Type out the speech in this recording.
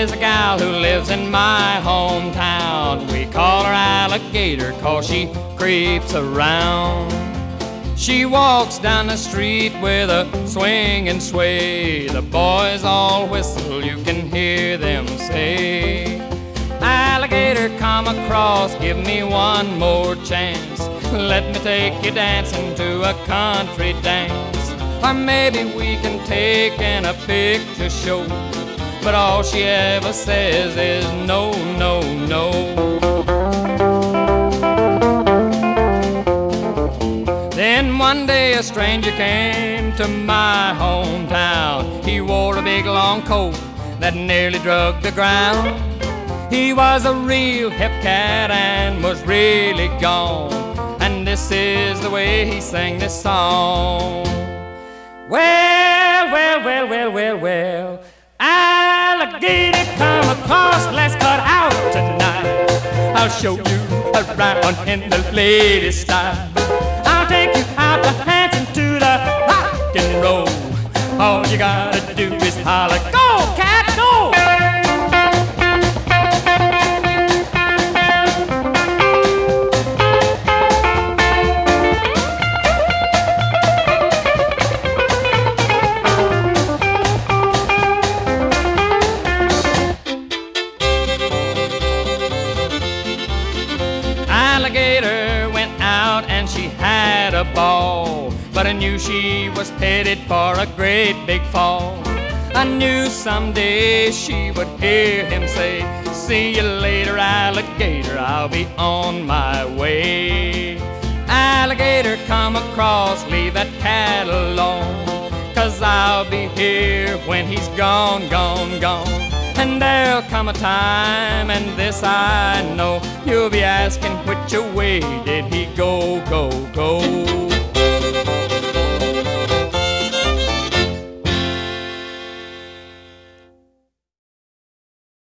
is a gal who lives in my hometown. We call her Alligator 'cause she creeps around. She walks down the street with a swing and sway. The boys all whistle, you can hear them say, Alligator, come across, give me one more chance. Let me take you dancing to a country dance. Or maybe we can take in a picture show. But all she ever says is no, no, no. Then one day a stranger came to my hometown. He wore a big long coat that nearly drug the ground. He was a real hip cat and was really gone. And this is the way he sang this song. Well, well, well, well, well, well, Alligator, come across, let's cut out tonight. I'll show you around in the latest style. I'll take you out to dancing to the rock and roll. All you gotta do is holler, go, cat, go! Alligator went out and she had a ball, but I knew she was headed for a great big fall. I knew someday she would hear him say, see you later, Alligator, I'll be on my way. Alligator, come across, leave that cat alone, 'cause I'll be here when he's gone, gone, gone. And there'll come a time, and this I know, you'll be asking which way did he go, go, go.